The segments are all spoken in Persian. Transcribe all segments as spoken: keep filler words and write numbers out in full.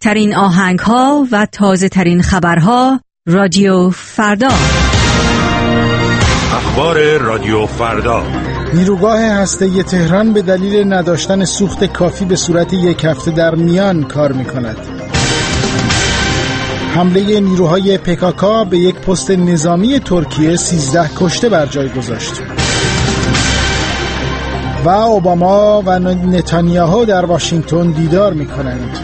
بهترین آهنگ‌ها و تازه‌ترین خبرها رادیو فردا. اخبار رادیو فردا. نیروگاه هسته‌ای تهران به دلیل نداشتن سوخت کافی به صورت یک هفته در میان کار می‌کند. حمله نیروهای پکاکا به یک پست نظامی ترکیه سیزده کشته بر جای گذاشت. و اوباما و نتانیاهو در واشنگتن دیدار می‌کنند.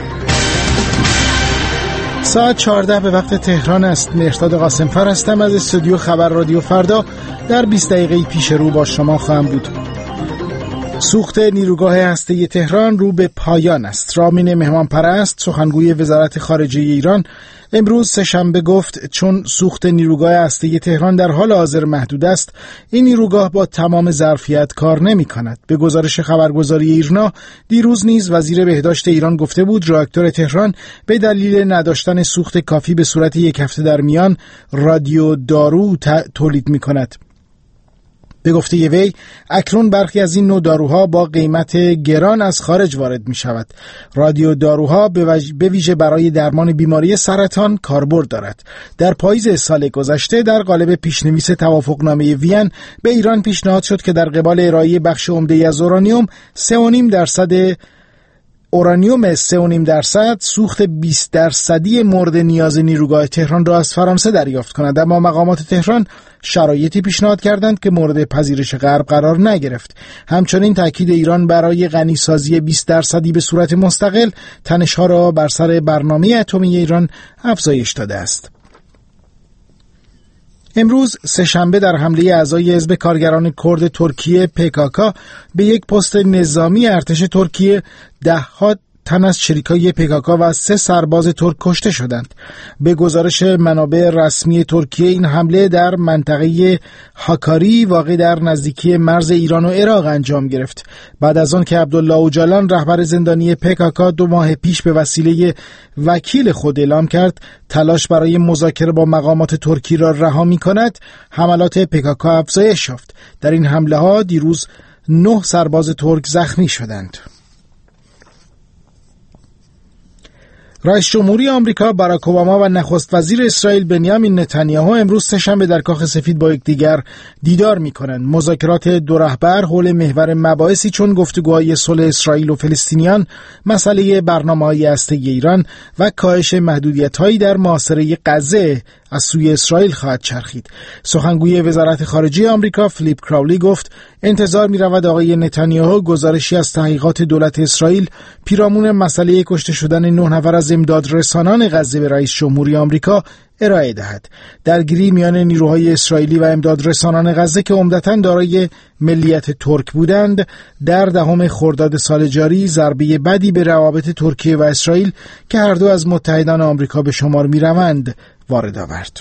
ساعت چهارده به وقت تهران است. مهرداد قاسمفر هستم از استودیو خبر رادیو فردا. در بیست دقیقه پیش رو با شما خواهم بود. سوخت نیروگاه هسته‌ای تهران رو به پایان است. رامین مهمانپرست سخنگوی وزارت خارجه ایران امروز سه‌شنبه گفت چون سوخت نیروگاه هسته‌ای تهران در حال حاضر محدود است، این نیروگاه با تمام ظرفیت کار نمی‌کند. به گزارش خبرگزاری ایرنا دیروز نیز وزیر بهداشت ایران گفته بود راکتور تهران به دلیل نداشتن سوخت کافی به صورت یک هفته در میان رادیو دارو تولید می‌کند. به گفته وی اکنون برخی از این نوع داروها با قیمت گران از خارج وارد می شود. رادیو داروها به ویژه برای درمان بیماری سرطان کاربرد دارد. در پاییز سال گذشته در قالب پیشنویس توافقنامه وین به ایران پیشنهاد شد که در قبال ارائه بخش عمده‌ای از اورانیوم سه و نیم درصد اورانیوم سه و نیم درصد سوخت بیست درصدی مورد نیاز نیروگاه تهران را از فرانسه دریافت کند، اما مقامات تهران شرایطی پیشنهاد کردند که مورد پذیرش غرب قرار نگرفت. همچنین تاکید ایران برای غنیسازی بیست درصدی به صورت مستقل تنش‌ها را بر سر برنامه اتمی ایران افزایش داده است. امروز سه‌شنبه در حمله اعضای حزب کارگران کرد ترکیه پکاکا به یک پست نظامی ارتش ترکیه ده‌ها تن از شریکای پکاکا و سه سرباز ترک کشته شدند. به گزارش منابع رسمی ترکیه این حمله در منطقه هاکاری واقع در نزدیکی مرز ایران و عراق انجام گرفت. بعد از آن که عبدالله اوجالان رهبر زندانی پکاکا دو ماه پیش به وسیله وکیل خود اعلام کرد تلاش برای مذاکره با مقامات ترکی را رها می‌کند، حملات پکاکا افزایش یافت. در این حمله ها دیروز نه سرباز ترک زخمی شدند. رئیس جمهوری آمریکا باراک اوباما و نخست وزیر اسرائیل بنیامین نتانیاهو امروز سه‌شنبه در کاخ سفید با یکدیگر دیدار می‌کنند. مذاکرات دو رهبر حول محور مباحثی چون گفتگوهای صلح اسرائیل و فلسطینیان، مسئله برنامه‌های هسته‌ای ایران و کاهش محدودیت‌هایی در محاصره غزه از سوی اسرائیل خواهد چرخید. سخنگوی وزارت خارجه آمریکا فلیپ کراولی گفت انتظار می‌رود آقای نتانیاهو گزارشی از تحقیقات دولت اسرائیل پیرامون مسئله کشته شدن نه نفر از امداد رسانان غزه به رئیس جمهوری آمریکا ارائه دهد. درگیری میان نیروهای اسرائیلی و امداد رسانان غزه که عمدتاً دارای ملیت ترک بودند در دهم خرداد سال جاری ضربه بدی به روابط ترکیه و اسرائیل که هر دو از متحدان آمریکا به شمار می‌روند وارد آورد.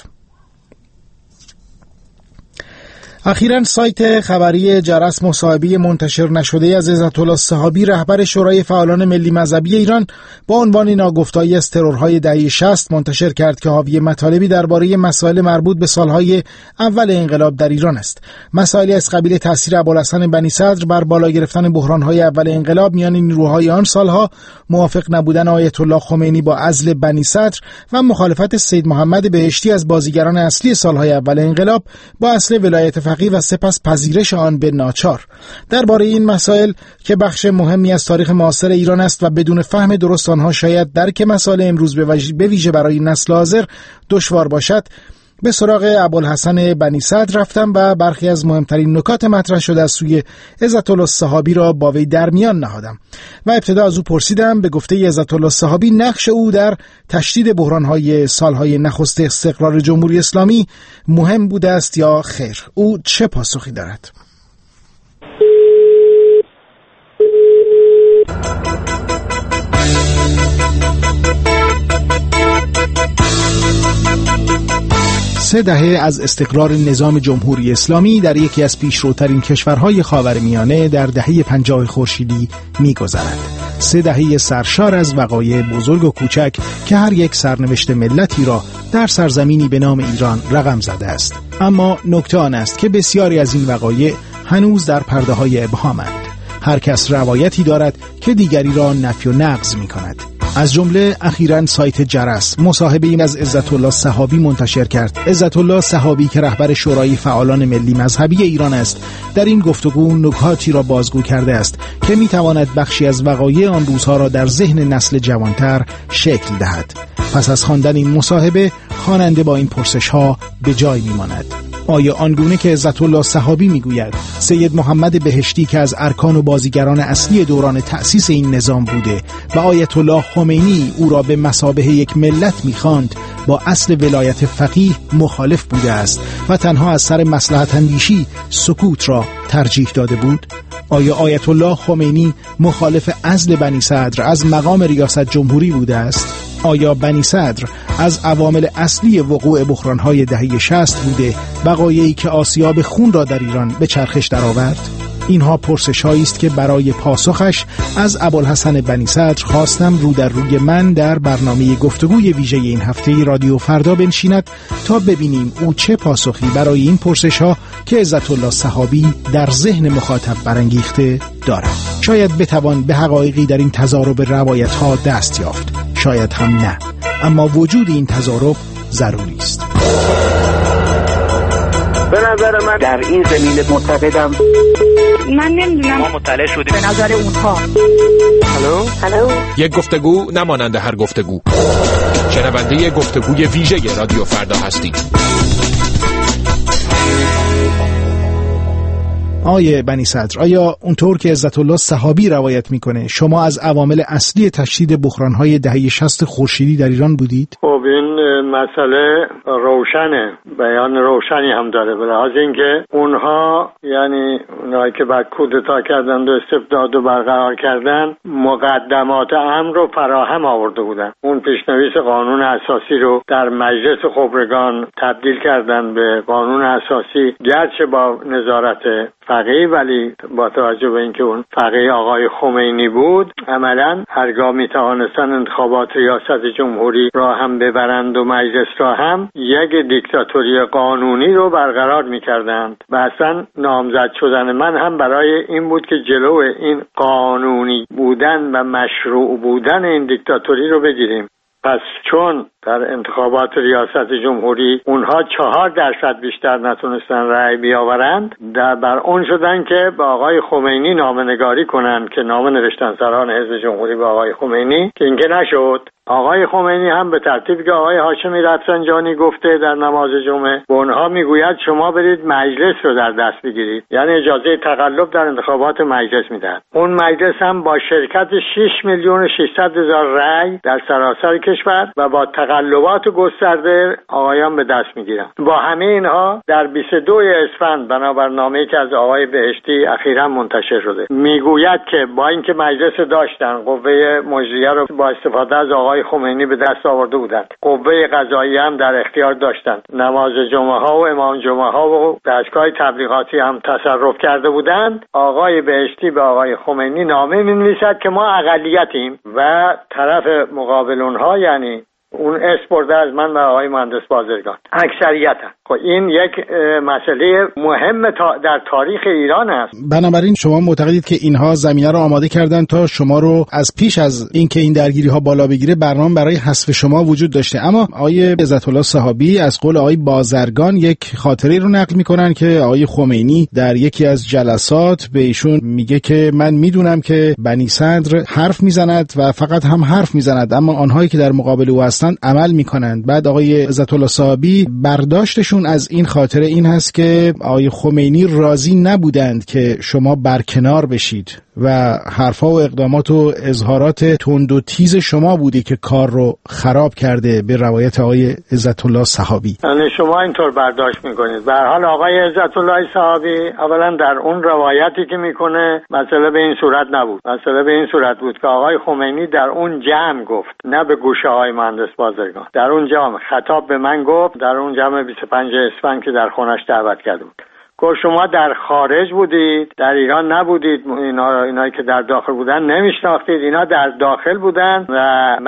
اخیراً سایت خبری جرس مصاحبه منتشر نشده از عزت الله الصحابی رهبر شورای فعالان ملی مذهبی ایران با عنوان ناگفته‌ای از ترورهای دهه شصت منتشر کرد که حاوی مطالبی درباره مسائل مربوط به سالهای اول انقلاب در ایران است. مسائلی از قبیل تأثیر ابوالحسن بنی صدر بر بالا گرفتن بحرانهای اول انقلاب میان نیروهای آن سالها، موافق نبودن آیت الله خمینی با عزل بنی صدر و مخالفت سید محمد بهشتی از بازیگران اصلی سالهای اول انقلاب با اصل ولایت فقیه و سپس پذیرش آن به ناچار. درباره این مسائل که بخش مهمی از تاریخ معاصر ایران است و بدون فهم درست آنها شاید درک مسائل امروز به ویژه برای نسل حاضر دشوار باشد، به سراغ ابوالحسن بنی صدر رفتم و برخی از مهمترین نکات مطرح شده از سوی عزت الله الصحابی را با وی در میان نهادم و ابتدا از او پرسیدم به گفته عزت الله الصحابی نقش او در تشدید بحران‌های سالهای نخست استقرار جمهوری اسلامی مهم بوده است یا خیر؟ او چه پاسخی دارد؟ سه دهه از استقرار نظام جمهوری اسلامی در یکی از پیشروترین کشورهای خاورمیانه در دهه پنجاه خورشیدی می‌گذرد. سه دهه سرشار از وقایع بزرگ و کوچک که هر یک سرنوشت ملتی را در سرزمینی به نام ایران رقم زده است. اما نکته آن است که بسیاری از این وقایع هنوز در پرده‌های ابهامند. هر کس روایتی دارد که دیگری را نفی و نقض می‌کند. از جمله اخیراً سایت جرس مصاحبه این از عزت الله سحابی منتشر کرد. عزت الله سحابی که رهبر شورای فعالان ملی مذهبی ایران است، در این گفتگو نکاتی را بازگو کرده است که میتواند بخشی از وقایع آن روزها را در ذهن نسل جوانتر شکل دهد. پس از خواندن این مصاحبه خواننده با این پرسش ها به جای میماند. آیا آنگونه که عزت الله سحابی میگوید سید محمد بهشتی که از ارکان و بازیگران اصلی دوران تأسیس این نظام بوده و آیت الله خمینی او را به مثابه یک ملت میخواند، با اصل ولایت فقیه مخالف بوده است و تنها از سر مصلحت اندیشی سکوت را ترجیح داده بود؟ آیا آیت الله خمینی مخالف عزل بنی صدر از مقام ریاست جمهوری بوده است؟ آیا بنی صدر از عوامل اصلی وقوع بحران‌های دهه شصت بوده، وقایعی که آسیاب خون را در ایران به چرخش درآورد؟ اینها پرسش‌هایی است که برای پاسخش از ابوالحسن بنی صدر خواستم رو در روی من در برنامه گفتگوی ویژه این هفته رادیو فردا بنشیند تا ببینیم او چه پاسخی برای این پرسش‌ها که عزت الله سحابی در ذهن مخاطب برانگیخته دارد. شاید بتوان به حقایقی در این تضارب روایت‌ها دست یافت، شاید هم نه، اما وجود این تضارب ضروری است. به نظر من در این زمینه معتقدم. من نمیدونم، ما مطلع شدیم به نظر اونها. هلو هلو یک گفتگو نمانند هر گفتگو. شنونده گفتگوی ویژه رادیو فردا هستید. آیه بنی صدر، آیا اونطور که عزت الله سحابی روایت میکنه شما از عوامل اصلی تشدید بحران‌های دهه شصت خورشیدی در ایران بودید؟ خب این مسئله روشنه، بیان روشنی هم داره، به لحاظ اینکه اونها، یعنی اونایی که بعد کودتا کردند و استبداد رو برقرار کردن، مقدمات امر رو فراهم آورده بودن. اون پیشنویس قانون اساسی رو در مجلس خبرگان تبدیل کردن به قانون اساسی، گرچه با نظارت فقیه، ولی با توجه به اینکه اون فقیه آقای خمینی بود، عملاً هرگاه میتوانستن انتخابات ریاست جمهوری را هم ببرند و مجلس را هم، یک دیکتاتوری قانونی رو برقرار میکردند و اصلا نامزد شدن من هم برای این بود که جلو این قانونی بودن و مشروع بودن این دیکتاتوری رو بگیریم. پس چون در انتخابات ریاست جمهوری اونها چهار درصد بیشتر نتونستن رأی بیاورند، در بر اون شدن که به آقای خمینی نامه‌نگاری کنند که نامه نوشتن سران حزب جمهوری به آقای خمینی، که اینکه نشد. آقای خمینی هم به ترتیبی که آقای هاشمی رفسنجانی گفته در نماز جمعه، به اونها میگوید شما برید مجلس رو در دست بگیرید، یعنی اجازه تقلب در انتخابات مجلس میدهد. اون مجلس هم با شرکت شش میلیون و ششصد هزار رأی در سراسر کشور و با تقلبات گسترده آقایان به دست میگیرن. با همه اینها در بیست و دو اسفند بنابر نامه‌ای که از آقای بهشتی اخیراً منتشر شده، میگوید که با اینکه مجلس داشتن، قوه مجریه رو با استفاده از آقای خمینی به دست آورده بودند، قوه قضاییه هم در اختیار داشتند، نماز جمعه ها و امام جمعه ها و دستگاه تبلیغاتی هم تصرف کرده بودند. آقای بهشتی به آقای خمینی نامه می‌نویسد که ما اقلیتیم و طرف مقابل اونها، یعنی اون اسپرده از من و آقای مهندس بازرگان، اکثریتن. خب این یک مسئله مهم تا در تاریخ ایران است. بنابراین شما معتقدید که اینها زمینه رو آماده کردن تا شما رو از پیش از اینکه این درگیری ها بالا بگیره برنامه برای حذف شما وجود داشته. اما آقای عزت الله سحابی از قول آقای بازرگان یک خاطره رو نقل میکنن که آقای خمینی در یکی از جلسات به ایشون میگه که من میدونم که بنی صدر حرف میزند و فقط هم حرف میزند، اما آنهایی که در مقابل او هستند عمل میکنند. بعد آقای عزت الله سحابی برداشتشون از این خاطره این هست که آقای خمینی راضی نبودند که شما برکنار بشید و حرفا و اقدامات و اظهارات تند و تیز شما بودی که کار رو خراب کرده، به روایت آقای عزت الله سحابی. یعنی شما اینطور برداشت میکنید. به هر حال آقای عزت الله سحابی اولا در اون روایتی که میکنه مسئله به این صورت نبود. مسئله به این صورت بود که آقای خمینی در اون جمع گفت، نه به گوشه های مهندس بازرگان، در اون جمع خطاب به من گفت، در اون جمع بیست و پنج اسفند که در خونش دعوت کرده بود. گفت شما در خارج بودید، در ایران نبودید، اینا اینایی که در داخل بودن نمیشناختید، اینا در داخل بودن و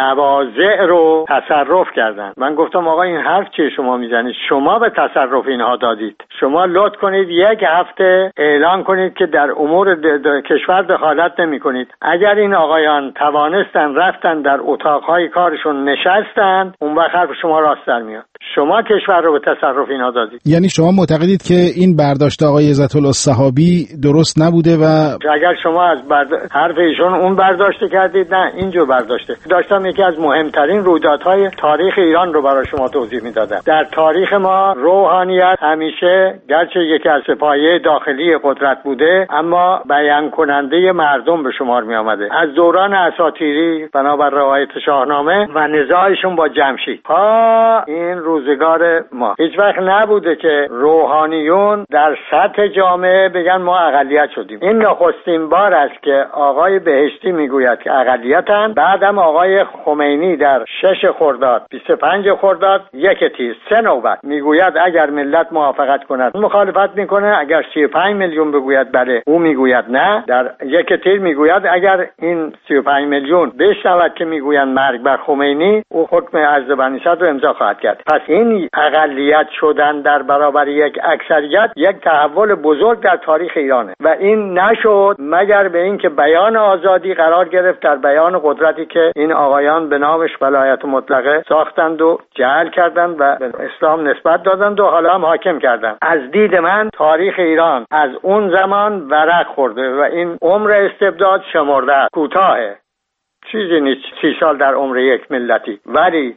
مواضع رو تصرف کردن. من گفتم آقا این حرف چیه شما میزنید؟ شما به تصرف اینها دادید. شما لطف کنید یک هفته اعلان کنید که در امور د... د... کشور دخالت نمی کنید. اگر این آقایان توانستن رفتن در اتاقهای کارشون نشستن، اون وقت حرف شما راست در میاد. شما کشور رو به تصرف اینها دادید. یعنی شما معتقدید که این برداشت آقای عزت الله الصحابی درست نبوده و اگر شما از برد... حرف ایشون اون برداشته کردید، نه اینجور برداشته. داشتم یکی از مهمترین رویدادهای تاریخ ایران رو برای شما توضیح میدادم. در تاریخ ما روحانیت همیشه گرچه یکی از سپایه داخلی قدرت بوده، اما بیان کننده مردم به شمار می آمده. از دوران اساطیری بنابر روایت شاهنامه و نزاعشون با جمشید ها این روزگار ما هیچ وقت نبوده که روحانیون در سطح جامعه بگن ما اقلیت شدیم. این نخستین بار است که آقای بهشتی میگوید که اقلیتن. بعدم آقای خمینی در شش خرداد بیست و پنج خرداد یک تیر سه نوبت میگوید اگر ملت موافقت کند مخالفت میکنه، اگر سی و پنج میلیون بگوید بله او میگوید نه. در یک تیر میگوید اگر این سی و پنج میلیون بشنود که میگویند مرگ بر خمینی، او حکم عزل بنی صدر رو امضا خواهد کرد. پس این اقلیت شدن در برابر یک اکثریت یک تحول بزرگ در تاریخ ایرانه و این نشد مگر به این که بیان آزادی قرار گرفت در بیان قدرتی که این آقایان به نامش ولایت مطلقه ساختند و جعل کردند و به اسلام نسبت دادند و حالا هم حاکم کردند. از دید من تاریخ ایران از اون زمان ورق خورده و این عمر استبداد شمرده است. کوتاهه، چیزی نیست سی سال در عمر یک ملتی، ولی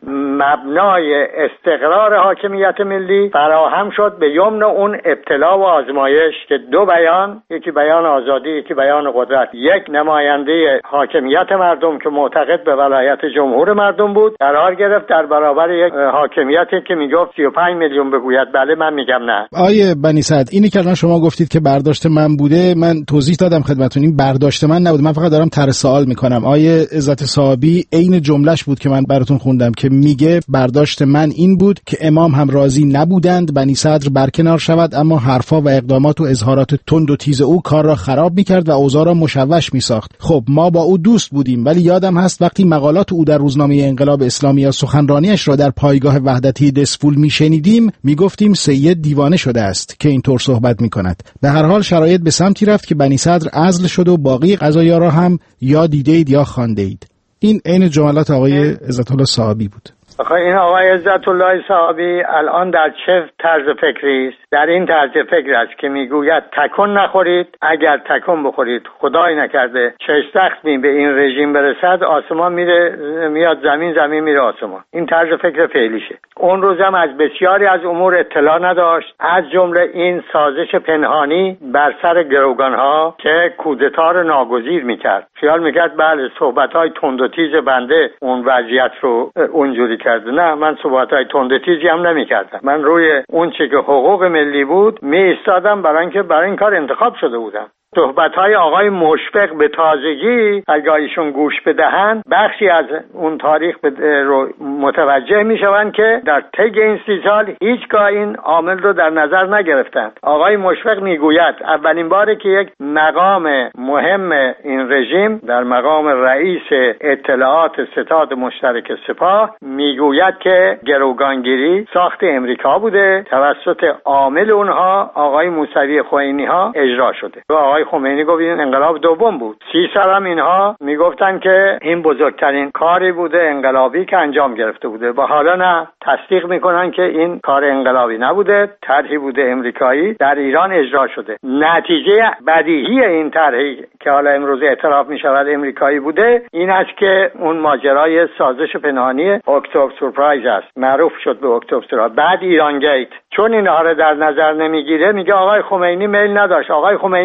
مبنای استقرار حاکمیت ملی فراهم شد به یمن اون ابتلا و آزمایش که دو بیان، یکی بیان آزادی یکی بیان قدرت، یک نماینده حاکمیت مردم که معتقد به ولایت جمهور مردم بود قرار گرفت در برابر یک حاکمیتی که میگفت سی و پنج میلیون بگوید بله من میگم نه. آیه بنی سعد، اینی که الان شما گفتید که برداشت من بوده، من توضیح دادم خدمتتون این برداشت من نبوده. من فقط دارم طرح سوال میکنم. آیه عزت صحابی عین جملهش بود که من براتون خوندم که میگه برداشت من این بود که امام هم راضی نبودند بنی صدر برکنار شود، اما حرفا و اقدامات و اظهارات تند و تیز او کار را خراب میکرد و اوضاع را مشوش میساخت. خب ما با او دوست بودیم، ولی یادم هست وقتی مقالات او در روزنامه انقلاب اسلامی یا سخنرانیش را در پایگاه وحدتی دسفول میشنیدیم میگفتیم سید دیوانه شده است که اینطور صحبت میکند. به هر حال شرایط به سمتی رفت که بنی صدر عزل شد و باقی قضایا را هم یا دیدید یا خواندید. این عین جملات آقای عزت الله صحابی بود. آخه این آقای عزت الله صحابی الان در چه طرز فکری است؟ در این طرز فکر است که میگوید تکون نخورید، اگر تکون بخورید خدای نکرده چه سختی به این رژیم برسد آسمان میره میاد زمین، زمین میره آسمان. این طرز فکر فعلیشه. اون روزم از بسیاری از امور اطلاع نداشت، از جمله این سازش پنهانی بر سر گروگانها که کودتا رو ناگزیر میکرد. خیال میکرد بله صحبت‌های تند و تیز بنده اون وضعیت رو اونجوری کرده. نه، من صحبت‌های تند و تیزی هم نمی‌کردم. من روی اون چه که حقوق ملی بود می ایستادم، برای اینکه برای این کار انتخاب شده بودم. صحبت‌های آقای مشفق به تازگی اگر ایشون گوش بدهند بخشی از اون تاریخ رو متوجه میشوند که در طی این سی سال هیچگاه این عامل رو در نظر نگرفتند. آقای مشفق میگوید اولین باره که یک مقام مهم این رژیم در مقام رئیس اطلاعات ستاد مشترک سپاه میگوید که گروگانگیری ساخت امریکا بوده، توسط عامل اونها آقای موسوی خوئینی ها اجرا شده. و آقای خمینی گفت این انقلاب دوم بود. سی سال هم اینها میگفتن که این بزرگترین کاری بوده انقلابی که انجام گرفته بوده و حالا نه، تصدیق میکنن که این کار انقلابی نبوده، طرحی بوده امریکایی در ایران اجرا شده. نتیجه بدیهی این طرحی که حالا امروز اعتراف میشود امریکایی بوده این است که اون ماجرای سازش پنهانی اکتبر سورپرایز است، معروف شد به اکتبر سورپرایز. بعد ایران گیت چون اینها رو در نظر نمیگیره میگه آقای خمینی میل نداشت. آقای خمینی میل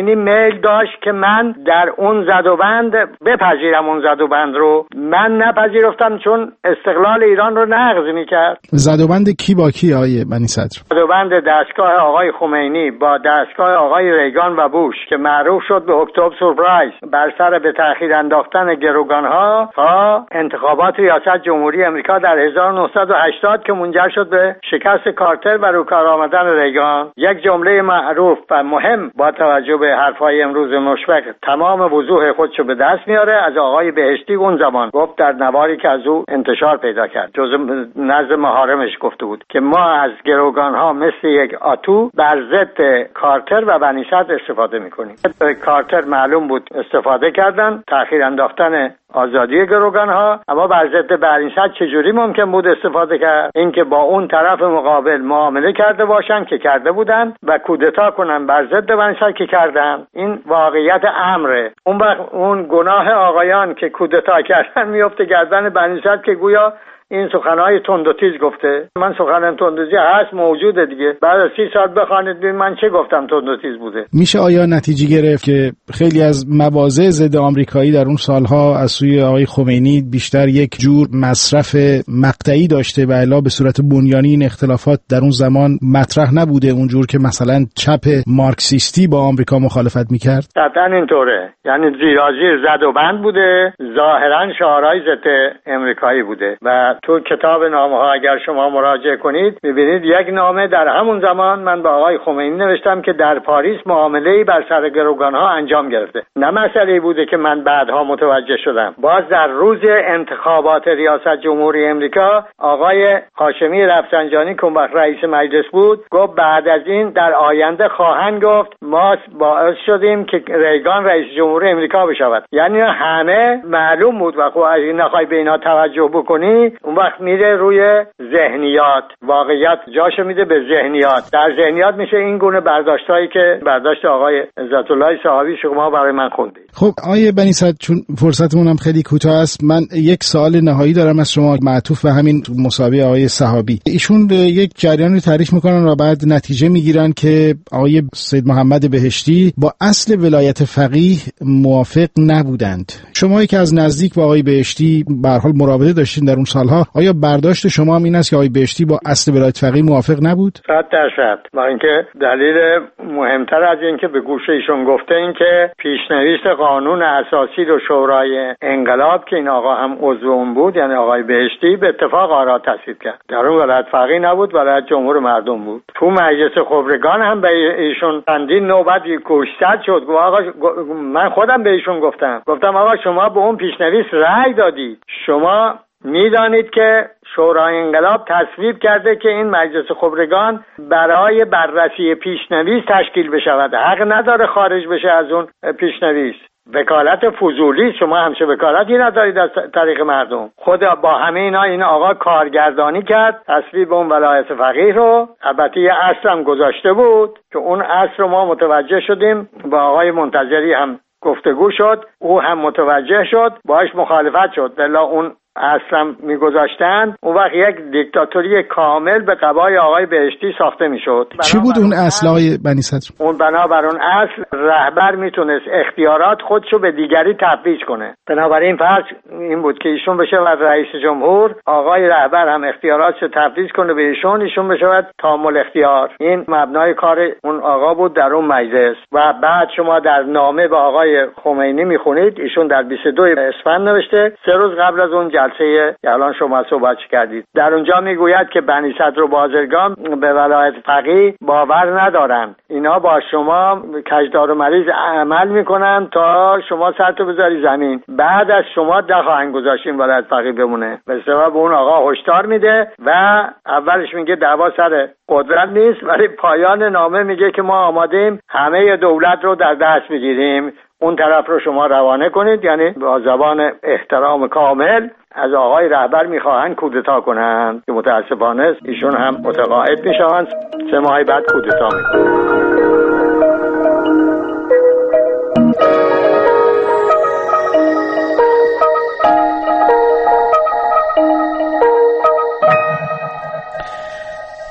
میل داشت که من در اون زدوبند بپذیرم. اون زدوبند رو من نپذیرفتم چون استقلال ایران رو نقض میکرد. زدوبند کی با کی آقای بنی صدر؟ زدوبند دستگاه آقای خمینی با دستگاه آقای ریگان و بوش که معروف شد به اکتبر سورپرایز، بر سر به تأخیر انداختن گروگانها تا انتخابات ریاست جمهوری امریکا در هزار و نهصد و هشتاد که منجر شد به شکست کارتر و روکار آمدن ریگان. یک جمله معروف و مهم با توجه به حرفهای امروز مشفق تمام وضوح خودشو به دست میاره از آقای بهشتی اون زمان گفت در نواری که از او انتشار پیدا کرد، جز نزد محارمش گفته بود که ما از گروگانها مثل یک آتو بر ضد کارتر و بنی صدر استفاده میکنیم. کارتر معلوم بود استفاده کردن، تأخیر انداختن آزادی گروگانها، اما بر ضد بنی صدر چجوری ممکن بود استفاده کرد؟ اینکه با اون طرف مقابل معامله کرده باشن که کرده بودن و کودتا کنن بر ضد بنی صدر که کردن. این واقعیت امره. اون وقت اون گناه آقایان که کودتا کردن میفته گردن بنی صدر که گویا این سخنهای تند و تیز گفته. من سخن تند و تیز هست موجوده دیگه، بعد از سی ساعت بخوانید ببین من چه گفتم تند و تیز بوده. میشه آیا نتیجه گرفت که خیلی از مواضع ضد آمریکایی در اون سالها از سوی آقای خمینی بیشتر یک جور مصرف مقطعی داشته و الا به صورت بنیانی این اختلافات در اون زمان مطرح نبوده اونجور که مثلا چپ مارکسیستی با آمریکا مخالفت میکرد؟ قطعا اینطوره، یعنی زیرازیر زد و بند بوده، ظاهرا شعارهای ضد امریکایی بوده. و تو کتاب نامه ها اگر شما مراجعه کنید میبینید یک نامه در همون زمان من با آقای خمینی نوشتم که در پاریس معامله‌ای بر سر گروگان ها انجام گرفته. نه مسئله بوده که من بعدها متوجه شدم. باز در روز انتخابات ریاست جمهوری امریکا آقای هاشمی رفسنجانی که اون وقت رئیس مجلس بود گفت بعد از این در آینده خواهند گفت ما باعث شدیم که ریگان رئیس جمهور امریکا بشود. یعنی همه معلوم بود و خب اگه نخوای به اینا توجه بکنی اون وقت میره روی ذهنیات، واقعیت جاشو میده به ذهنیات. در ذهنیات میشه این گونه برداشتایی که برداشت آقای عزت الله صحابی شما برای من خوندید. خب آیه بنی صدر چون فرصتمون هم خیلی کوتاه است من یک سوال نهایی دارم از شما معطوف به همین مسابقه آقای صحابی. ایشون یک جریان رو تعریف میکنن و بعد نتیجه میگیرن که آقای سید محمد بهشتی با اصل ولایت فقیه موافق نبودند. شما که از نزدیک با آقای بهشتی به هر حال مراوده داشتین در اون سالها، آیا برداشت شما هم این است که آقای بهشتی با اصل ولایت فقیه موافق نبود؟ صد درصد. با اینکه دلیل مهمتر از این که به گوش ایشون گفته این که پیشنویس قانون اساسی رو شورای انقلاب که این آقا هم عضو اون بود یعنی آقای بهشتی به اتفاق آرا تصویب کرد. در اون ولایت فقیه نبود، ولایت جمهور مردم بود. تو مجلس خبرگان هم به ایشون چندین نوبت گوشزد شد. آقا من خودم به ایشون گفتم گفتم آقا شما به اون پیشنویس رأی دادید، شما میدانید که شورای انقلاب تصویب کرده که این مجلس خبرگان برای بررسی پیشنویس تشکیل بشود، حق نداره خارج بشه از اون پیشنویس. وکالت فضولی، شما همشه وکالتی ندارید از طریق مردم. خود با همه اینا این آقا کارگردانی کرد تصویب اون ولایت فقیه رو. البته یه اصل هم گذاشته بود که اون اصل رو ما متوجه شدیم، با آقای منتظری هم گفتگو شد، او هم متوجه شد، باهاش مخالفت شد. بلا اون اصلا میگذاشتن اون وقت یک دیکتاتوری کامل به قبای آقای بهشتی ساخته میشد. چی بود اون اصلای بنی صدر؟ اون بنابر اون اصل رهبر میتونست اختیارات خودشو به دیگری تفویض کنه. بنابراین فرض این بود که ایشون بشه و رئیس جمهور، آقای رهبر هم اختیاراتشو تفویض کنه به ایشون، ایشون بشه تامل اختیار. این مبنای کار اون آقا بود در اون مجلس. و بعد شما در نامه به آقای خمینی میخونید ایشون در بیست و دو اسفند نوشته، سه روز قبل از اون جلسه که الان شما صحبت کردید، در اونجا میگوید که بنی صدر و بازرگان به ولایت فقیه باور ندارن، اینا با شما کجدار و مریض عمل میکنن تا شما سرتو بذاری زمین، بعد از شما ده خواهند گذاشتین ولایت فقیه بمونه. به سبب اون آقا هشدار میده و اولش میگه دعوا سر قدرت نیست، ولی پایان نامه میگه که ما آمادیم همه دولت رو در دست بگیریم، اون طرف رو شما روانه کنید. یعنی با زبان احترام کامل از آقای رهبر میخواهند کودتا کنند که متاسفانه ایشون هم متقاعد میشوند، سه ماه بعد کودتا میکنند.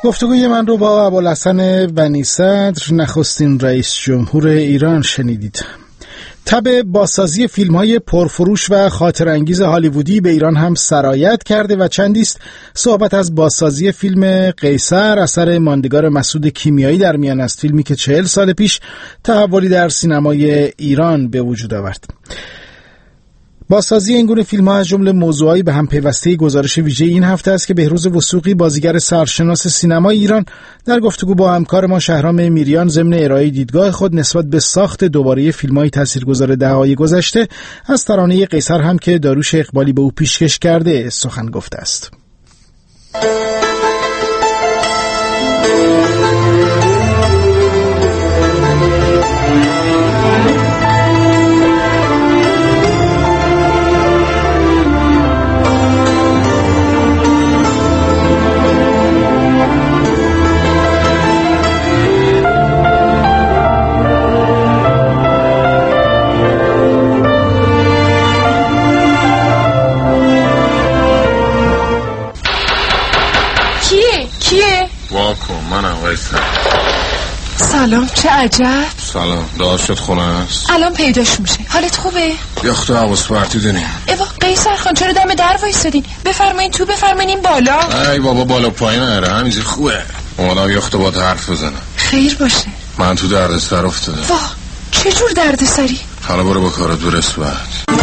گفتگوی من رو با ابوالحسن بنی صدر، نخستین رئیس جمهور ایران شنیدید. تب بازسازی فیلم‌های پرفروش و خاطرانگیز هالیوودی به ایران هم سرایت کرده و چندیست صحبت از بازسازی فیلم قیصر اثر ماندگار مسعود کیمیایی در میان است، فیلمی که چهل سال پیش تحولی در سینمای ایران به وجود آورد. بازسازی این گونه فیلم‌ها از جمله موضوعی به هم پیوسته گزارش ویژه این هفته است که بهروز وثوقی، بازیگر سرشناس سینمای ایران، در گفتگو با همکار ما شهرام میریان ضمن ارائه دیدگاه خود نسبت به ساخت دوباره فیلم‌های تاثیرگذار دهه‌های گذشته از ترانه قیصر هم که داریوش اقبالی به او پیشکش کرده سخن گفته است. منم قیصر. سلام، چه عجب. سلام، داشت خونه است؟ الان پیداش میشه. حالت خوبه؟ یخت و حواس پرتی داریم. ایوا قیصر خان چرا دم در وایسادین؟ بفرمایین تو، بفرمایین این بالا. ای بابا بالا پایین نره، همینجوری خوبه. اومدم یخت با حرف بزنم. خیر باشه. من تو دردسر افتادم. واه، چه جور دردسری؟ حالا برو با کارت برس بعد.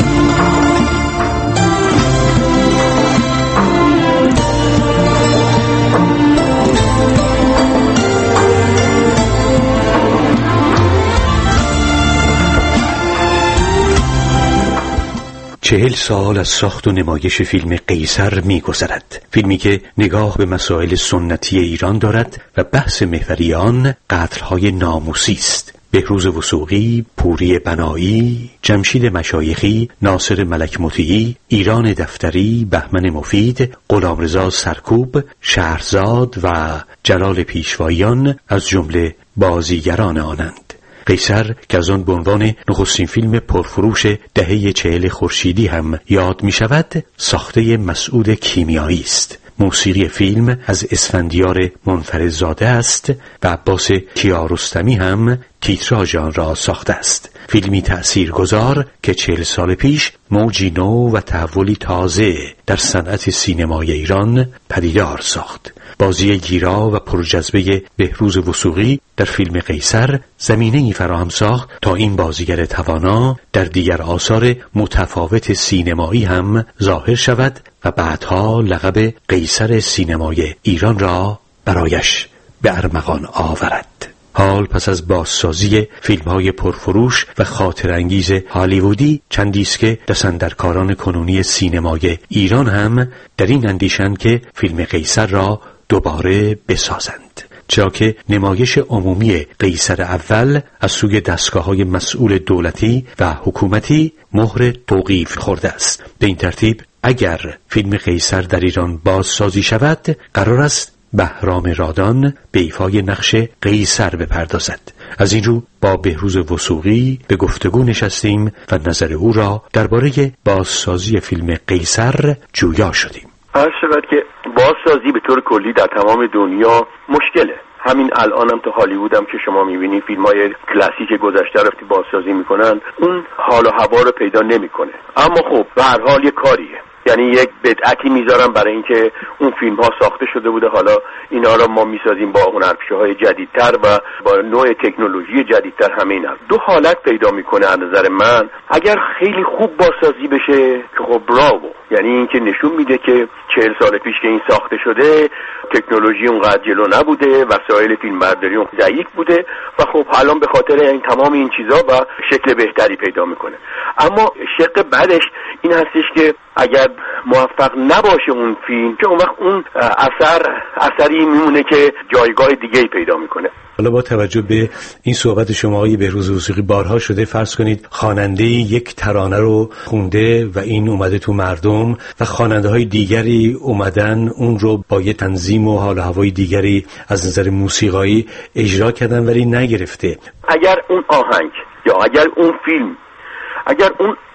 چهل سال از ساخت و نمایش فیلم قیصر می گذرد. فیلمی که نگاه به مسائل سنتی ایران دارد و بحث محوری آن قتل‌های ناموسی است. بهروز وثوقی، پوری بنایی، جمشید مشایخی، ناصر ملک مطیعی، ایران دفتری، بهمن مفید، غلامرضا سرکوب، شهرزاد و جلال پیشوایان از جمله بازیگران آنند. قیصر که از آن به عنوان نخستین فیلم پرفروش دهه چهل خورشیدی هم یاد می شود، ساخته مسعود کیمیایی است. موسیقی فیلم از اسفندیار منفردزاده است و عباس کیارستمی هم تیتراژ آن را ساخته است. فیلمی تأثیرگذار که چهل سال پیش موجی نو و تحولی تازه در صنعت سینمای ایران پدیدار ساخت. بازی گیرا و پرجذبه بهروز وثوقی در فیلم قیصر زمینه‌ای فراهم ساخت تا این بازیگر توانا در دیگر آثار متفاوت سینمایی هم ظاهر شود و بعدها لقب قیصر سینمای ایران را برایش به ارمغان آورد. حال پس از بازسازی فیلم‌های پرفروش و خاطرانگیز هالیوودی، چندیست که دستاندرکاران کنونی سینمای ایران هم در این اندیشند که فیلم قیصر را دوباره بسازند، چرا که نمایش عمومی قیصر اول از سوی دستگاه‌های مسئول دولتی و حکومتی مهر توقیف خورده است. به این ترتیب اگر فیلم قیصر در ایران بازسازی شود، قرار است بهرام رادان به ایفای نقش قیصر بپردازد. از این رو با بهروز وثوقی به گفتگو نشستیم و نظر او را درباره بازسازی فیلم قیصر جویا شدیم. هر شود که بازسازی به طور کلی در تمام دنیا مشکله. همین الان هم تو هالیوود هم که شما میبینی فیلم‌های کلاسیک گذشته رو بازسازی میکنن، اون حال و هوا رو پیدا نمیکنه. اما خب به هر حال یه کاریه، یعنی یک بدعتی میذارم برای اینکه اون فیلم ها ساخته شده بوده، حالا اینا رو ما میسازیم با هنرپیشه‌های جدیدتر و با نوع تکنولوژی جدیدتر. همه اینا دو حالت پیدا میکنه از نظر من. اگر خیلی خوب بازسازی بشه که خب براو، یعنی اینکه نشون میده که چهل سال پیش که این ساخته شده تکنولوژی اونقدر جلو نبوده، وسایل فیلمبرداری اون ضعیف بوده و خب الان به خاطر این تمام این چیزا و شکل بهتری پیدا میکنه. اما شق بعدش این هستش که اگر موفق نباشه اون فیلم، که اون وقت اون اثر اثری میمونه که جایگاه دیگه‌ای پیدا میکنه. حالا با توجه به این صحبت شما آقای بهروز وثوقی، بارها شده فرض کنید خواننده یک ترانه رو خونده و این اومده تو مردم و خواننده های دیگری اومدن اون رو با یه تنظیم و حال و هوای دیگری از نظر موسیقایی اجرا کردن ولی نگرفته. اگر اون آهنگ یا اگر اون فیلم، اگر اون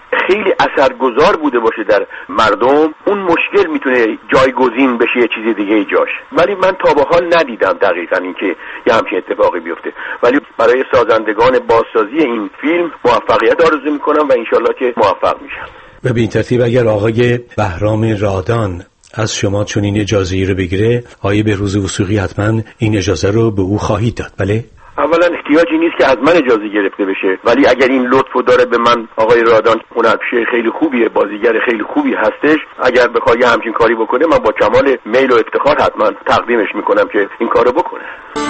خیلی اثرگذار بوده باشه در مردم، اون مشکل میتونه جایگزین بشه یه چیز دیگه جاش. ولی من تا به حال ندیدم دقیقاً اینکه یه همچین اتفاقی بیفته. ولی برای سازندگان بازسازی این فیلم موفقیت آرزو میکنم و انشالله که موفق میشن. و به این ترتیب اگر آقای بهرام رادان از شما چون این اجازه رو بگیره، آقای بهروز وثوقی حتما این اجازه رو به او خواهید داد. بله؟ اولا احتیاجی نیست که از من اجازه گرفته بشه، ولی اگر این لطفو داره به من آقای رادان، هنرپیشه خیلی خوبیه، بازیگر خیلی خوبی هستش، اگر بخواد همچین کاری بکنه من با کمال میل و افتخار حتما تقدیمش میکنم که این کارو بکنه.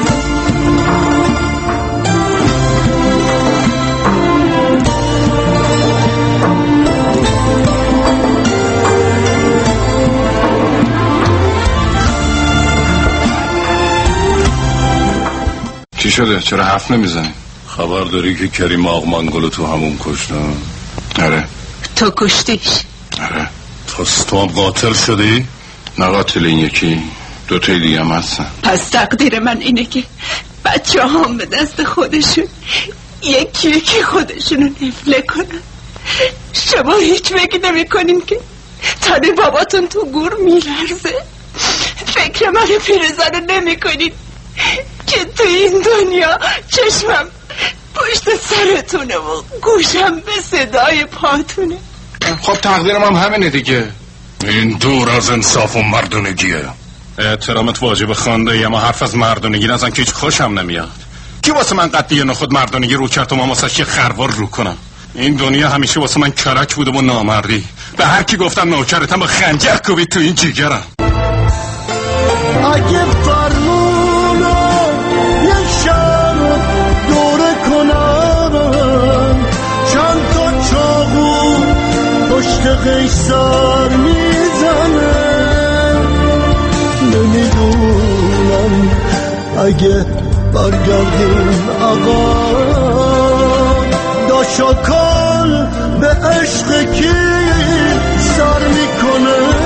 چی شده؟ چرا حرف نمیزنی؟ خبر داری که کریم آقمانگلو تو همون کشتن؟ آره. تو کشتیش؟ آره. پس تو هم قاتل شدی؟ نه قاتل این یکی، دوتای دیگه هم هستن. پس تقدیر من اینه که بچه هم به دست خودشون یکی یکی خودشونو نفله کنن. شما هیچ فکر نمی کنین که تن باباتون تو گور میلرزه؟ فکر من پیرزن رو نمی کنین که تو این دنیا چشمم پشت سرتونه و گوشم به صدای پاتونه؟ خب تقدیرم هم همینه دیگه. این دور از انصاف و مردونگیه. احترامت واجب خانده، اما حرف از مردونگی نزن که هیچ خوشم نمیاد. کی واسه من قطعی نخود مردونگی رو کرد و من واسه یه خروار رو کنم؟ این دنیا همیشه واسه من کرک بوده و نامردی. به هر کی گفتم نوکرتم با خنجر کوبید تو این جیگرم. اگه فرمونو یه شب دوره کنم، چند تا چاقو پشت قیصر میزنه، نمیدونم اگه برگردیم آقا داشاکال به عشق کی سر میکنه.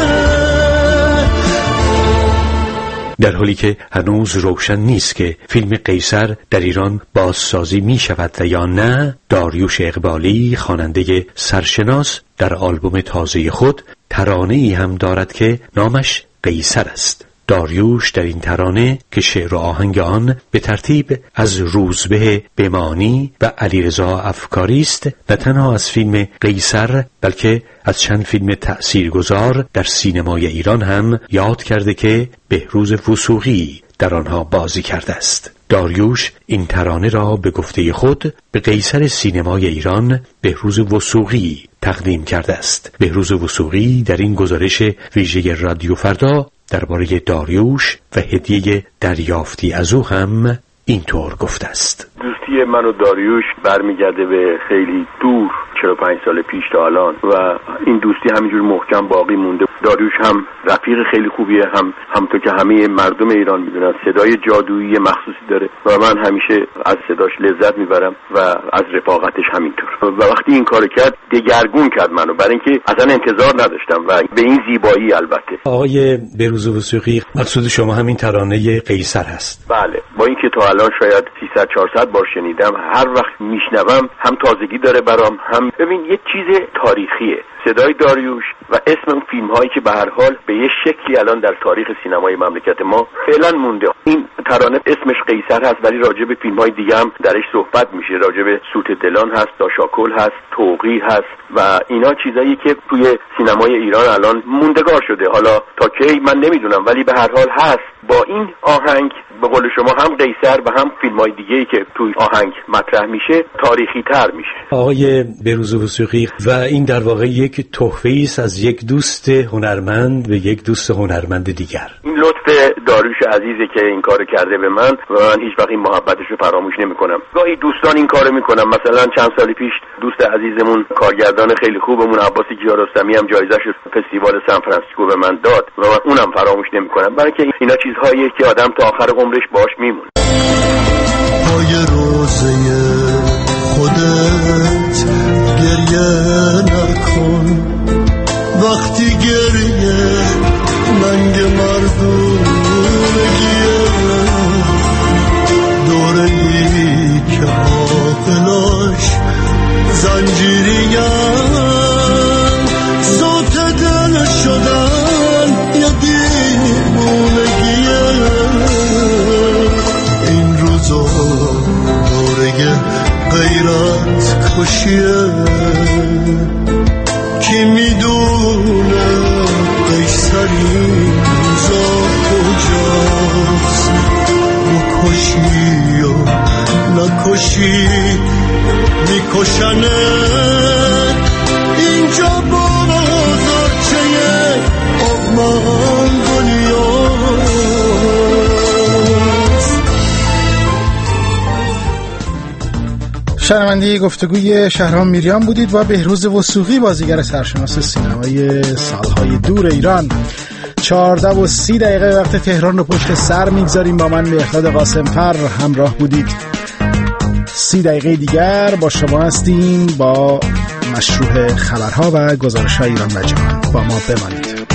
در حالی که هنوز روشن نیست که فیلم قیصر در ایران بازسازی می شود و یا نه، داریوش اقبالی خواننده سرشناس در آلبوم تازه خود ترانه‌ای هم دارد که نامش قیصر است. داریوش در این ترانه که شعر و آهنگ آن به ترتیب از روزبه بمانی و علیرضا افکاری است، نه تنها از فیلم قیصر بلکه از چند فیلم تأثیرگذار در سینمای ایران هم یاد کرده که بهروز وثوقی در آنها بازی کرده است. داریوش این ترانه را به گفته خود به قیصر سینمای ایران بهروز وثوقی تقدیم کرده است. بهروز وثوقی در این گزارش ویژه رادیو فردا درباره داریوش و هدیه دریافتی از او هم اینطور گفته است. دوستی من و داریوش برمیگرده به خیلی دور، چهل و پنج سال پیش تا الان، و این دوستی همینجور محکم باقی مونده. داریوش هم رفیق خیلی خوبیه، هم همونطور که همه مردم ایران میدونن صدای جادویی مخصوصی داره و من همیشه از صداش لذت میبرم و از رفاقتش همینطور. و وقتی این کارو کرد دگرگون کرد منو، برای اینکه اصلا انتظار نداشتم و به این زیبایی. البته آقای بهروز وثوقی، مقصود شما همین ترانه قیصر هست؟ بله، با اینکه تا الان شاید سیصد چهارصد بار شنیدم، هر وقت میشنوم هم تازگی داره برام، هم ببین یه چیز تاریخیه. صدای داریوش و اسم اون فیلم هایی که به هر حال به یه شکلی الان در تاریخ سینمای مملکت ما فعلا مونده. این ترانه اسمش قیصر هست ولی راجع به فیلم های دیگه هم درش صحبت میشه. راجع به سوت دلان هست، داشاکل هست، توقی هست و اینا چیزایی که توی سینمای ایران الان موندگار شده. حالا تا کی من نمیدونم ولی به هر حال هست. با این آهنگ به قول شما هم قیصر و هم فیلم‌های دیگه‌ای که توی آهنگ مطرح میشه تاریخی‌تر میشه. آقای بهروز وثوقی، و این در واقع یک تحفه‌ای است از یک دوست هنرمند به یک دوست هنرمند دیگر. این لطف داریوش عزیزه که این کارو کرده به من و من هیچ وقت این محبتش رو فراموش نمی‌کنم. گاهی دوستان این کارو می‌کنن. مثلا چند سال پیش دوست عزیزمون کارگردان خیلی خوبمون عباس کیارستمی هم جایزه‌ش فستیوال سان فرانسیسکو به من داد و من اونم فراموش نمی‌کنم، برای که اینا چیزهایی که آدم تا آخر عمرش باهاش میمونه. پای روزه خودت گریه نکن، وقتی گریه ننگ مردونگیه، دوره ای که عاقلاش زنجیریم باز بکشی و نکشی میکشنت اینجا بازارچه آبمان دنیاست. شنونده گفتگوی شهرام میریان بودید و بهروز وثوقی بازیگر سرشناس سینمای سالهای دور ایران. چهارده و سی دقیقه وقت تهران رو پشت سر میگذاریم. با من مهرداد قاسمفر همراه بودید. سی دقیقه دیگر با شما هستیم با مشروع خبرها و گزارش‌های ایران و جهان. با ما بمانید.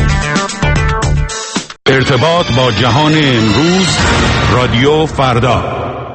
ارتباط با جهان امروز، رادیو فردا.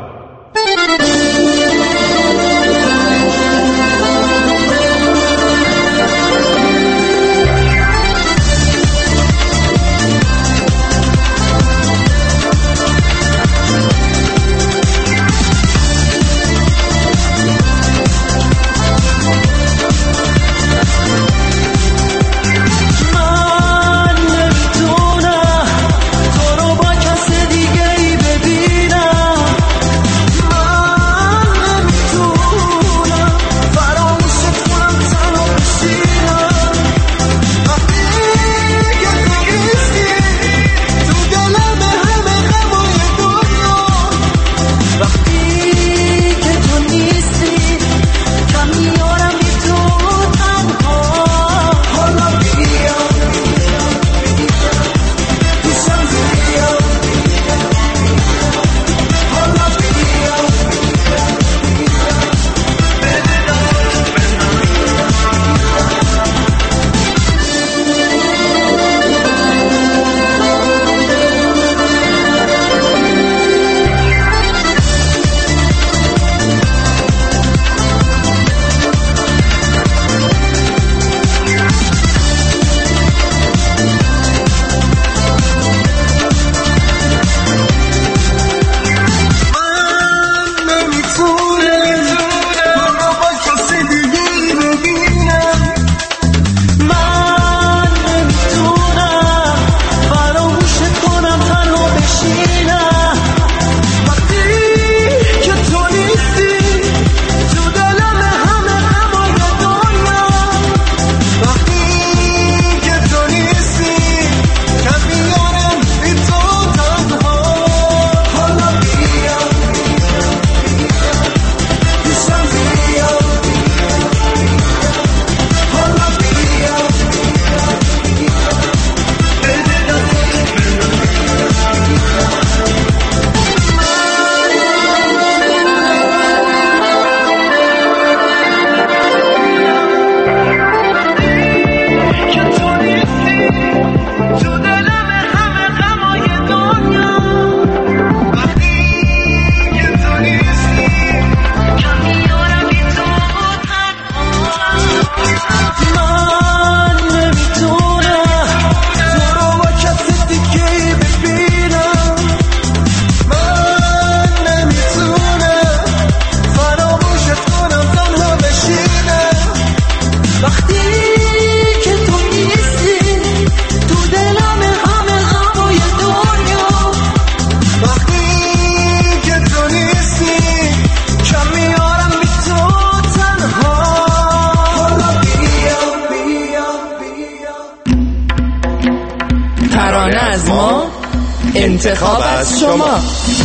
انتخاب از شما.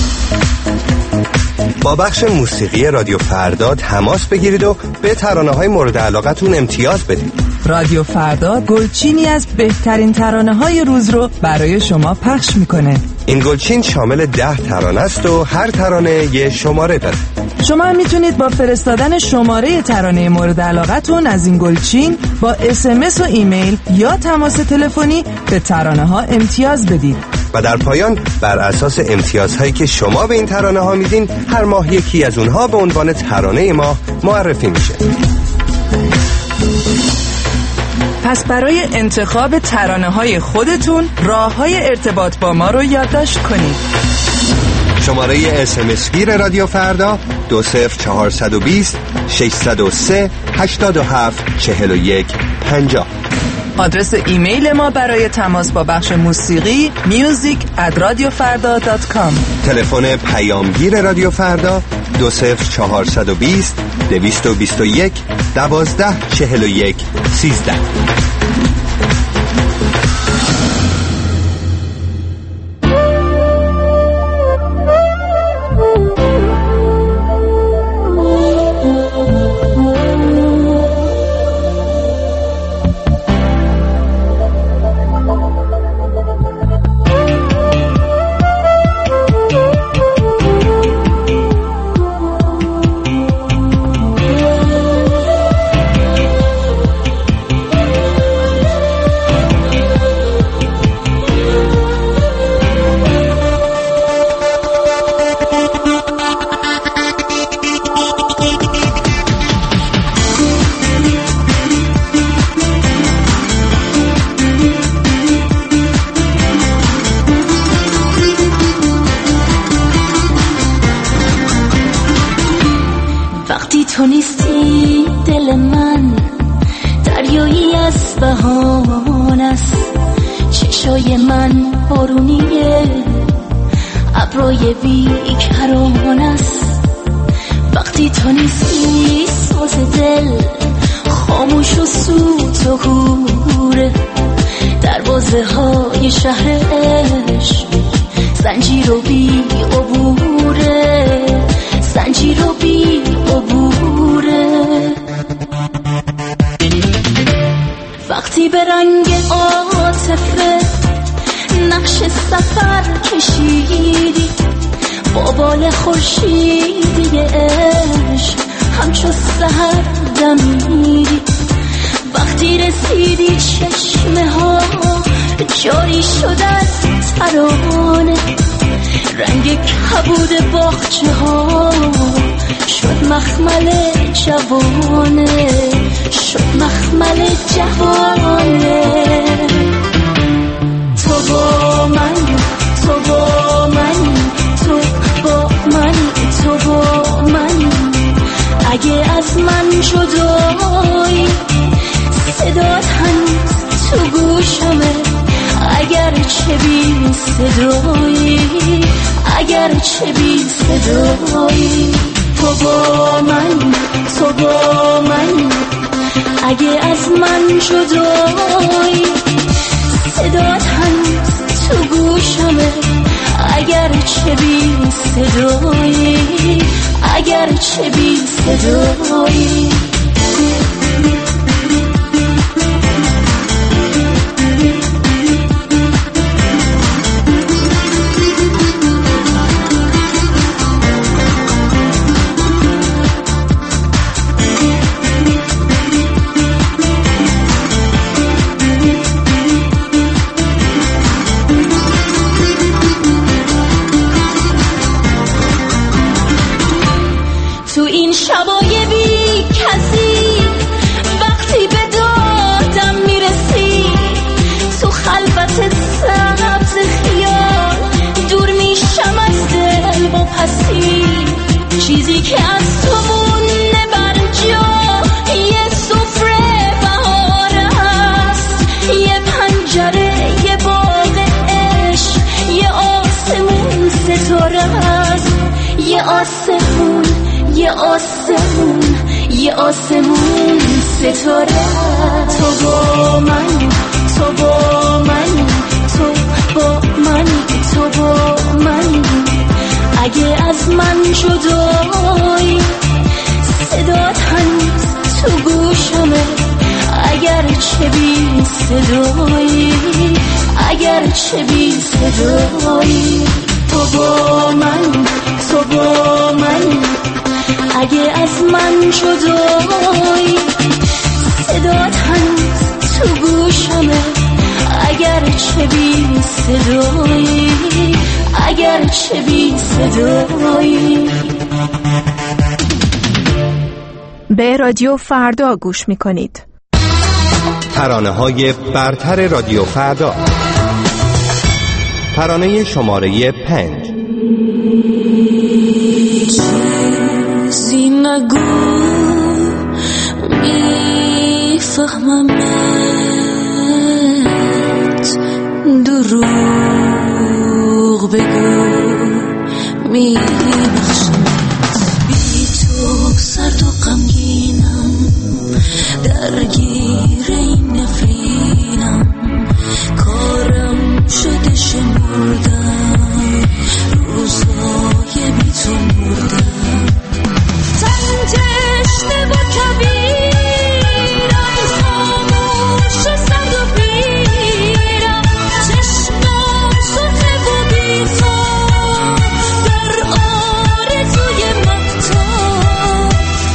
با بخش موسیقی رادیو فردا تماس بگیرید و به ترانه‌های مورد علاقتون امتیاز بدید. رادیو فردا گلچینی از بهترین ترانه‌های روز رو برای شما پخش میکنه. این گلچین شامل ده ترانه است و هر ترانه یه شماره داره. شما میتونید با فرستادن شماره ترانه مورد علاقتون از این گلچین با اس ام اس و ایمیل یا تماس تلفنی به ترانه ها امتیاز بدید. و در پایان بر اساس امتیازهایی که شما به این ترانه ها میدین هر ماه یکی از اونها به عنوان ترانه ما معرفی میشه. پس برای انتخاب ترانه های خودتون راه های ارتباط با ما رو یادداشت کنید. شماره اس ام اس گیر رادیو فردا دو صفر چهارصد و بیست ششصد و سه هشتاد و هفت چهل و یک پنجاه. آدرس ایمیل ما برای تماس با بخش موسیقی میوزیک ات رادیو فردا دات کام. تلفن پیامگیر رادیو فردا دو صفر چهارصد و بیست دویست و بیست و یک دوازده چهل و یک سیزده. تو نیستی دل من دریایی از بهان است، چشای من بارونیه ابروی بیکران است. وقتی تو نیستی ساز دل خاموش و سوت و کوره، دروازه های شهر عشق زنجیر و بی عبوره، زنجیر و بی عبوره. وقتی به رنگ عاطفه نقش سفر کشیدی، با بال خورشیدی عشق همچو سحر دمیدی. وقتی رسیدی چشمه ها جاری شد از ترانه، رنگ کبود باغچه ها شد مخمل جوانه، شد مخمل جوانه. تو با من، تو با من، تو با من، تو با من. اگه از من جدایی صدات هنوز تو گوشمه، اگر چه بی صدایی، اگر چه بی صدایی. تو با من، تو با من. اگه از من جدایی صدات هنوز تو گوشمه، اگر چه بی صدایی، اگر چه بی صدایی. تو این شبای بی کسی وقتی به دادم میرسی، تو خلوت سبز خیال دور میشم از دل با پسی. چیزی که از تو مونه بر جا یه سفره بهار هست، یه پنجره، یه باغ عشق، یه آسمون ستاره هست، یه آسمون، یه آسمون، یه آسمون ستاره. تو با من، تو با من، تو با من، تو با من. اگه از من جدایی صدات هنوز تو گوشمه، اگر چه بی صدایی، اگر چه بی صدایی. تو با من، تو با من. اگه از من جدایی صدات هنوز تو گوشمه، اگر چه بی صدایی، اگر چه بی صدایی. به رادیو فردا گوش میکنید. ترانه های برتر رادیو فردا. ترانه شماره پنج. چیزی نگو، میفهمم دروغ بگو میبخشمت، بی تو سرد و غمگینم، درگیر این نفرینم، کارم شده شمردم روزای بی تو مردم، تن تشنه و کبیرم، خاموش سرد و بیرم، چشمام سرخه و بیخواب در آرزوی مهتاب.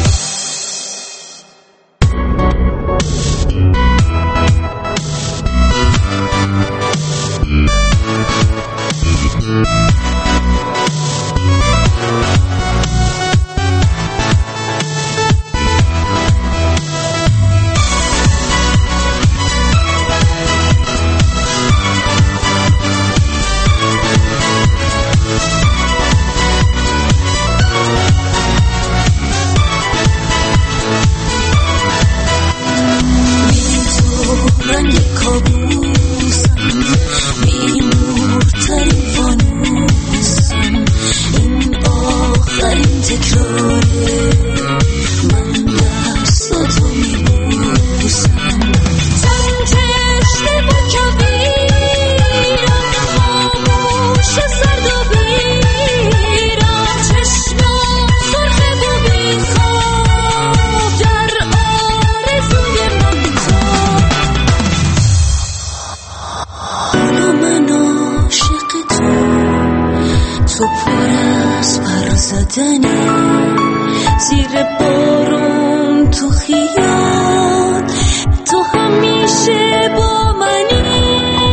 تو پر از پر زدنی زیر بارون تو خیال، تو همیشه با منی.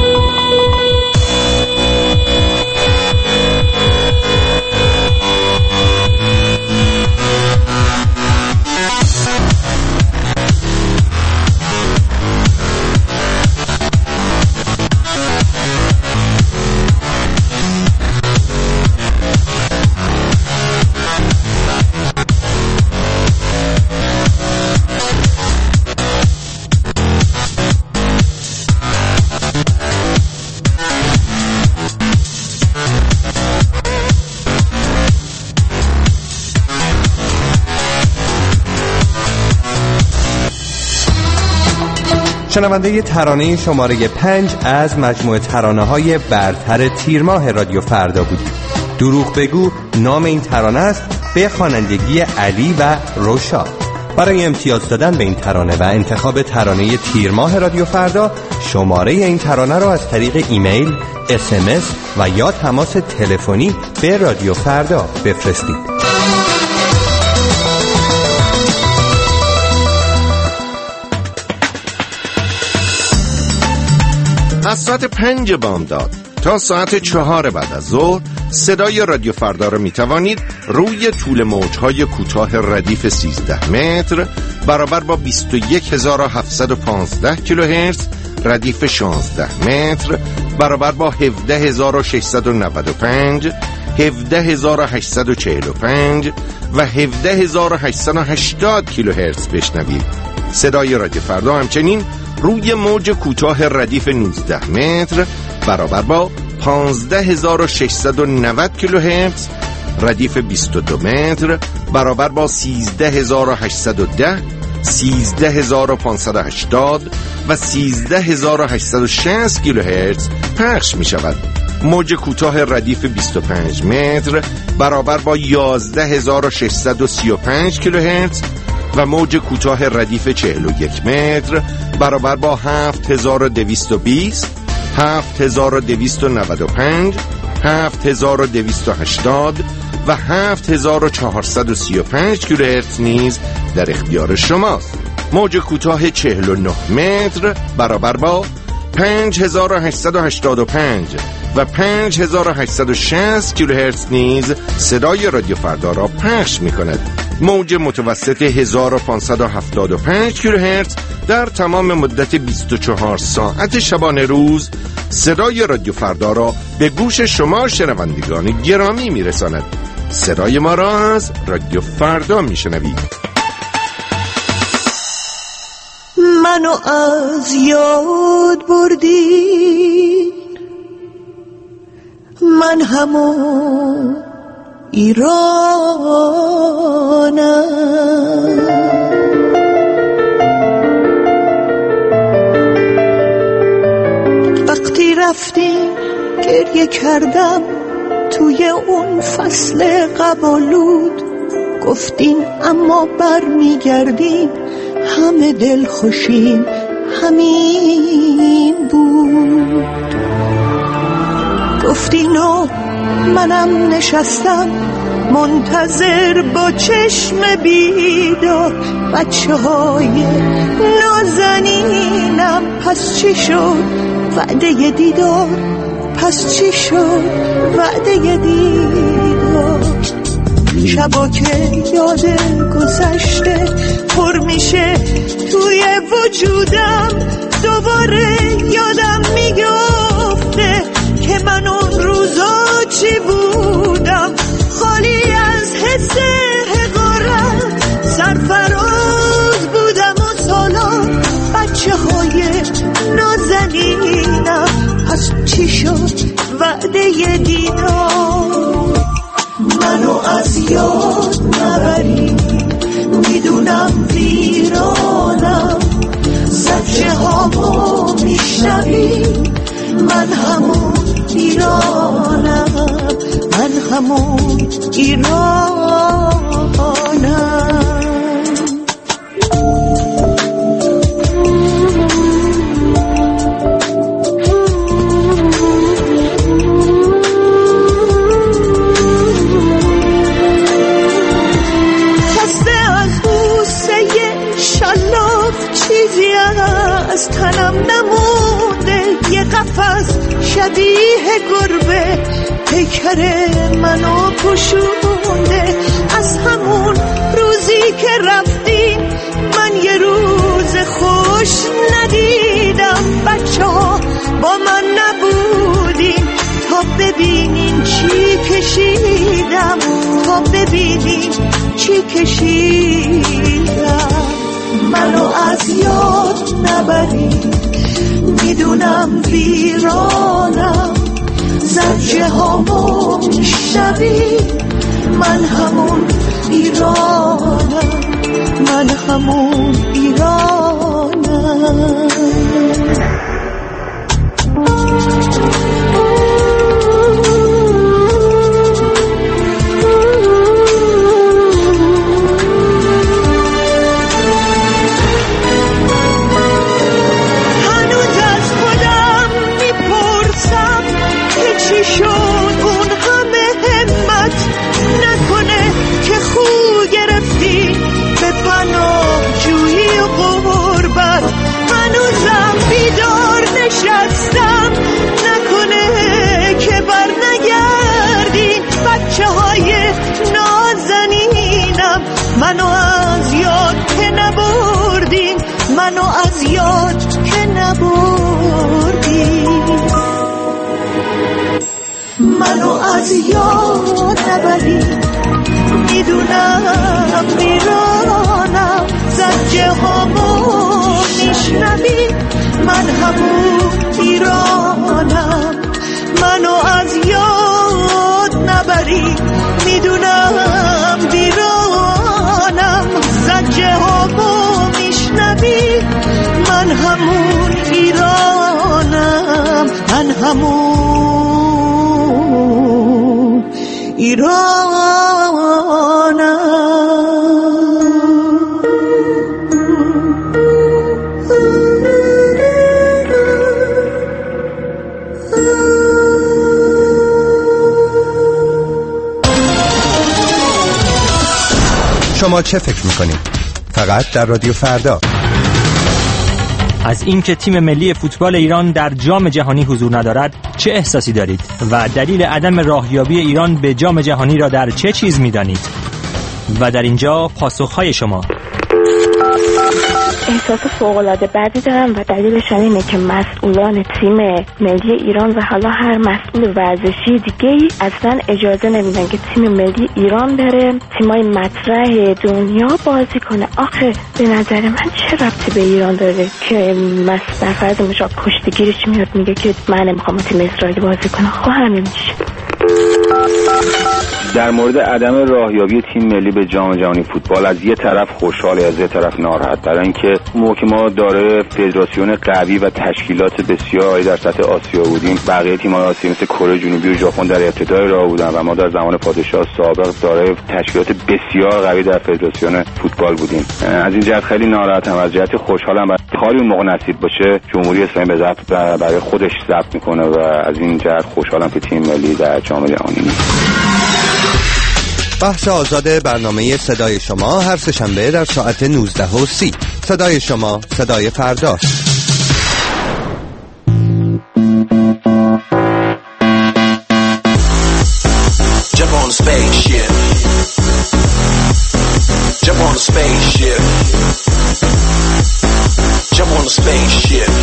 شنونده ترانه شماره پنج از مجموعه ترانه‌های برتر تیر ماه رادیو فردا بود. دروغ بگو نام این ترانه است، به خوانندگی علی و روشا. برای امتیاز دادن به این ترانه و انتخاب ترانه تیر ماه رادیو فردا، شماره این ترانه را از طریق ایمیل، اس ام اس و یا تماس تلفنی به رادیو فردا بفرستید. از ساعت پنج بامداد تا ساعت چهار بعد از ظهر صدای رادیو فردا را می توانید روی طول موجهای کوتاه ردیف سیزده متر برابر با بیست و یک هزار و هفتصد و پانزده کیلوهرتز، ردیف شانزده متر برابر با هفده هزار و ششصد و نود و پنج، هفده هزار و هشتصد و چهل و پنج و هفده هزار و هشتصد و هشتاد کیلوهرتز بشنوید. صدای رادیو فردا همچنین روی موج کوتاه ردیف نوزده متر برابر با پانزده هزار و ششصد و نود کیلوهرتز، ردیف بیست و دو متر برابر با سیزده هزار و هشتصد و ده، سیزده هزار و پانصد و هشتاد و سیزده هزار و هشتصد و شصت کیلوهرتز پخش می شود. موج کوتاه ردیف بیست و پنج متر برابر با یازده هزار و ششصد و سی و پنج کیلوهرتز و موج کوتاه ردیف چهل و یک متر برابر با هفت هزار و دویست و بیست، هفت هزار و دویست و نود و پنج، هفت هزار و دویست و هشتاد و هفت هزار و چهارصد و سی و پنج کیلوهرتز نیز در اختیار شماست. موج کوتاه چهل و نه متر برابر با پنج هزار و هشتصد و هشتاد و پنج و پنج هزار و هشتصد و شصت کیلوهرتز نیز صدای رادیو فردا را پخش می کند. موج متوسط هزار و پانصد و هفتاد و پنج کیلوهرتز در تمام مدت بیست و چهار ساعت شبانه روز صدای رادیو فردا را به گوش شما شنوندگان گرامی می رساند. صدای ما را از رادیو فردا می شنوید. منو از یاد بردی، من همون ایرانم. وقتی رفتی گریه کردم توی اون فصل قبالود، گفتین اما بر میگردین همه دل خوشیم همین بود. گفتین و منم نشستم منتظر با چشم بیدار، بچه های نازنینم پس چی شد وعده دیدار، پس چی شد وعده دیدار. شبا که یاد گذشته پر میشه توی وجودم، دوباره یادم میگفته که من اون روزا چی بودم، خالی از حس حقارت سرفراز بودم و سالا بچه های نازنینم پس چی شد وعده دیدار. منو از یاد نبری میدونم ویرانم، زجه هامو میشنوی من همون ایرانم، من همون ایرانم. از تنم نمونده یه قفس شبیه گربه، پیکر منو پوشونده. از همون روزی که رفتین من یه روز خوش ندیدم، بچه ها با من نبودین تا ببینین چی کشیدم، تا ببینین چی کشیدم. منو از یاد نبری میدونم ویرانم، زجه هامو میشنوی من همون ایرانم، من همون ایرانم. منو از یاد که نبردین، منو از یاد که نبردین، منو از یاد نبرین. میدونم میرانم زجه هامو میشنوی من همون ایرانم، منو از یاد نبرین. میدونم میرانم زجه هامو میشنوی من همون ایرانم، من همون ایرانم. شما چه فکر میکنید؟ فقط در رادیو فردا. از اینکه تیم ملی فوتبال ایران در جام جهانی حضور ندارد چه احساسی دارید و دلیل عدم راهیابی ایران به جام جهانی را در چه چیز میدانید؟ و در اینجا پاسخهای شما. احساس فوق‌العاده بدی دارم و دلیلش اینه که مسئولان تیم ملی ایران و حالا هر مسئول ورزشی دیگه‌ای اصلا اجازه نمیدن که تیم ملی ایران بره تیمای مطرح دنیا بازی کنه. آخه به نظر من چه ربطی به ایران داره که مثلا فرض مشابه کشتیگیرش میاد میگه که من نمیخوام تیم اسرائیل بازی کنم؟ خب همین میشه. در مورد عدم راهیابی تیم ملی به جام جهانی فوتبال از یه طرف خوشحال، از یه طرف ناراحت، برای اینکه موقع ما داره فدراسیون قوی و تشکیلات بسیاری در سطح آسیا بودیم، بقیه تیم‌های آسیا مثل کره جنوبی و ژاپن در ابتدای راه بودن و ما در زمان پادشاه سابق داره تشکیلات بسیار قوی در فدراسیون فوتبال بودیم. از این جهت خیلی ناراحتم، از جهت خوشحالم و کاری اون موقع نصیب باشه جمهوری اسلامی به ضبط برای خودش ضبط میکنه و از این جهت خوشحالم که تیم ملی در جام جهانی نیست. بحث آزاد برنامه صدای شما هر سه‌شنبه در ساعت نوزده و سی. صدای شما، صدای فرداست. Jump on the spaceship. Jump on the spaceship. Jump on the spaceship.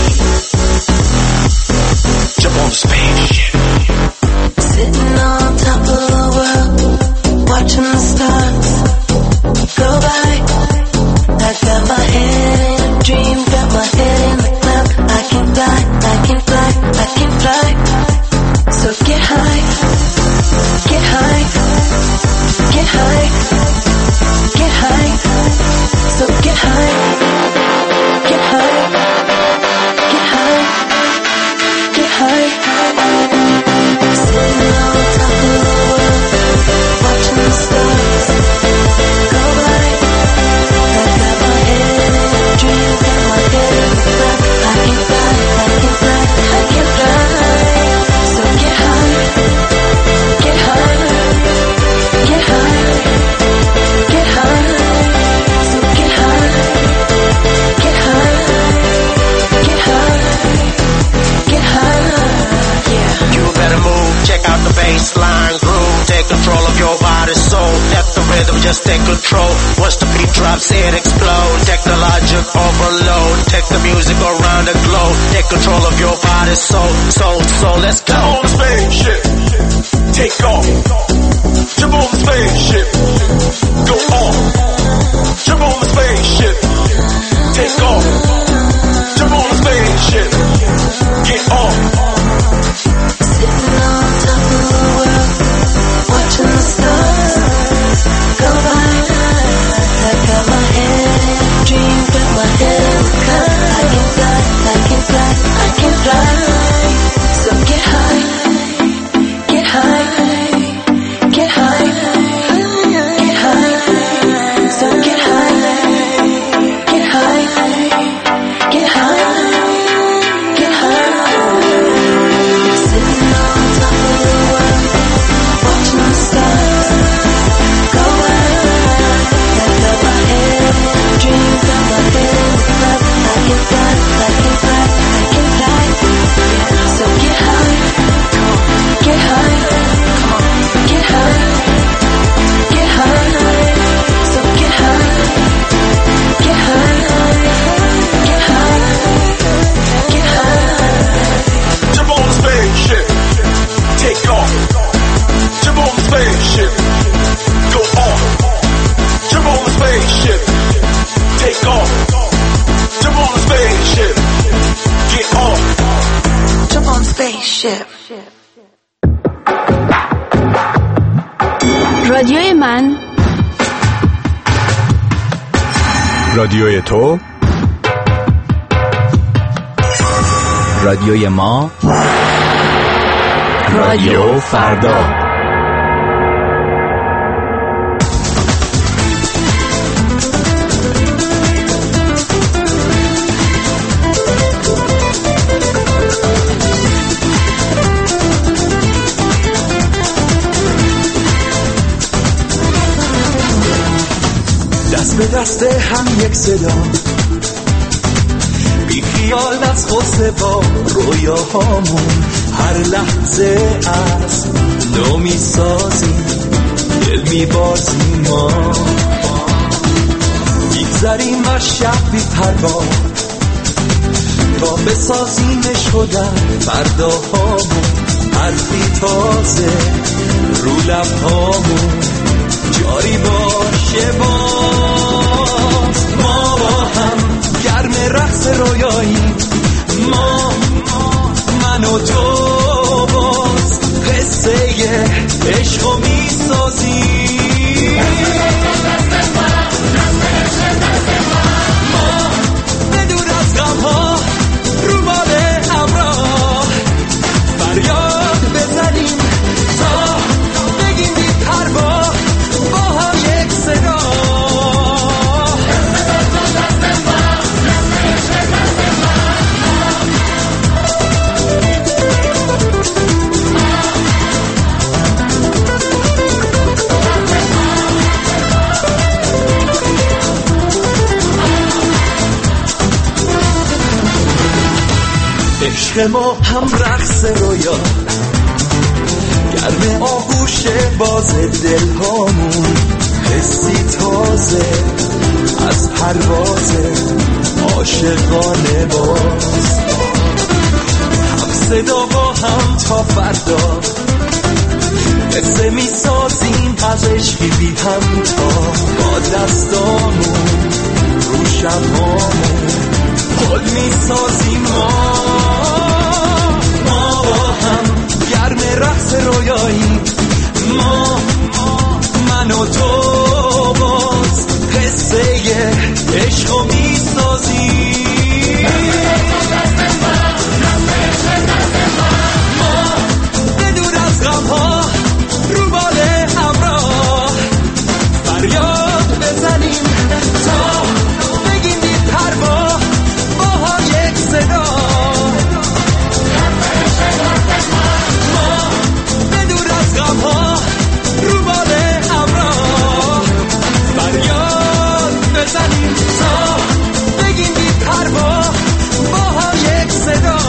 Jump on the spaceship. Sitting on top of the world, watching the stars go by. I got my head in a dream, got my head in the cloud. I can fly, I can fly, I can fly. So get high, get high, get high, get high. So get high, get high, get high, get high. Sitting on top of the world, watching the stars go by. I got my head in a dream, got my head in the cloud. I can fly, I can fly, I can fly. So get high, get high, get high, get high. So get high, get high, get high, get high. Yeah. You better move, check out the baseline groove. Take control of your body, soul. Let the rhythm just take control. Once the beat drops, it explodes. Technologic overload. Take the music around the globe. Take control of your body, soul, soul, soul. Let's go. Jump on the spaceship, take off. Jump on the spaceship, go on. Jump on the spaceship, take off. Jump on the spaceship, get on. Sitting on top of the world, watching the stars go by. I got my head in a dream, got my head in the cloud. I can fly, I can fly, I can fly. So get high, get high, get high, get high. So get high, get high, get high, get high. Sitting on top of the world, watching the stars go by. I got my head in a dream, got my head in the cloud. I can fly, I can fly, I can fly. So get high, get high, get high, get high. So get high, get high, get high, get high. Jump on the spaceship, take off. Jump on the spaceship, go on. Jump on the spaceship, take off. Jump on the spaceship, get on. Jump on the spaceship. رادیوی من، رادیوی تو، رادیوی ما، رادیو فردا. دست به دست هم یک صدا، بی خیال از خود با رویاهامون هر لحظه از نو می سازیم، دل می بازیم، ما میگذریم و شب بی پروا تا بسازیمش خودم فرداهامون، حرفی تازه رو لبهامون جاری باشه باز. ما با هم گرم رقص رویاییم، ما من و تو باز قصه عشق ما هم رقص رویا، گرم آغوش باز دل هامون، حسی تازه از پرواز عاشقانه باز، هم صدا با هم تا فردا، قصه می سازیم از عشقی بی هم تا با دستامون رو شبامون خود می سازیم ما ما با هم گرم رقص رویایی، ما من و تو باز قصه عشقو می سازیم، ما بدون از غمها رو باله همراه فریاد بزنیم تا بگیم بی پروا با یک صدا، ما بدون از غمها رو باله همراه فریاد بزنیم تا بگیم بی پروا با یک صدا.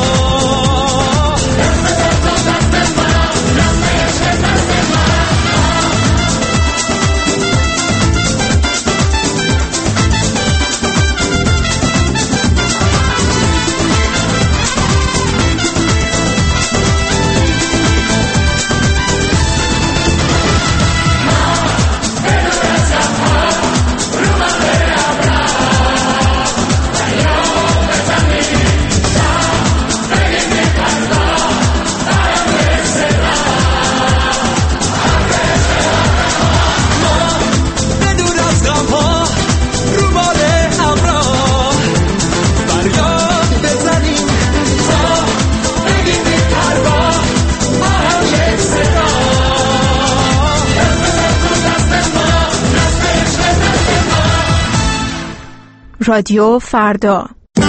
رادیو فردا.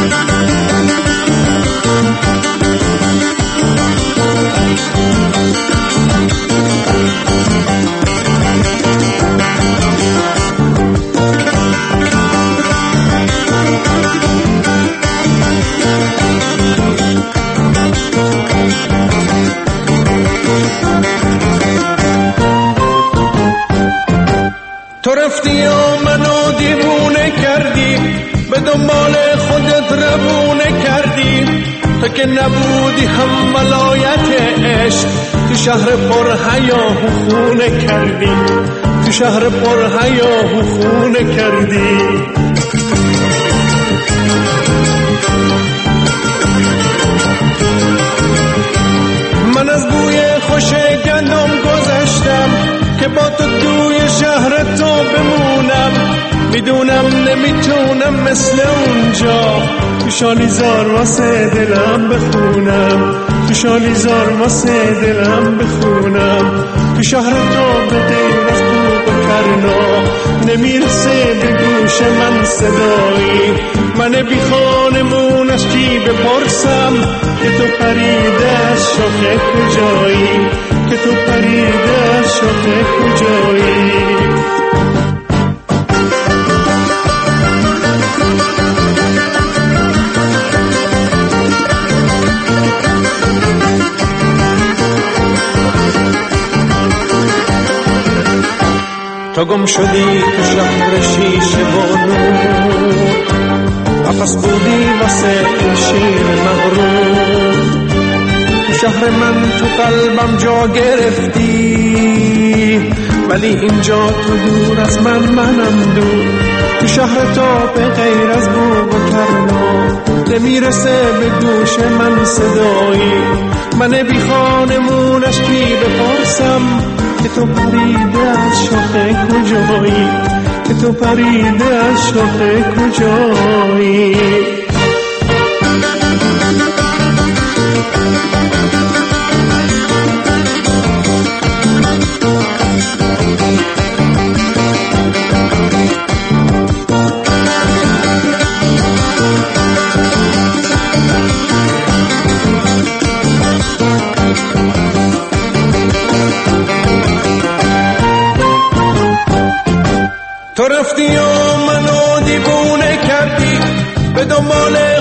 تو رفتی و منو دیوونه کردی، به دنبال خودت روونه کردی، تو که نبودی هم ولایت عشق، تو شهر پر حیاهو خونه کردی، تو شهر پر حیاهو خونه کردی. من از بوی خوش گندم گذشتم که با تو توی شهر تو بمونم، میدونم نمیتونم مثل اونجا تو شالیزار واسه دلم بخونم، تو شالیزار واسه دلم بخونم. تو شهر تو به غیر از بوق و کرنا نمیرسه به گوش من صدایی، من بی خانمون از کی بپرسم که تو پریده از شاخه کجایی، که تو پریده از شاخه کجایی. تو گم شدی تو شهر شیشه و نور، قفس بودی واسه این شیر مغرور، تو شهر من تو قلبم جا گرفتی، ولی اینجا تو دور از من منم دور. تو شهر تو به غیر از بوق و کرنا نمیرسه به گوش من صدایی، من بی خانمونش کی بپرسم که تو پریده از شاخه کجایی، که تو پریده از شاخه کجایی. تو رفتی و منو دیوونه کردی، به دنبال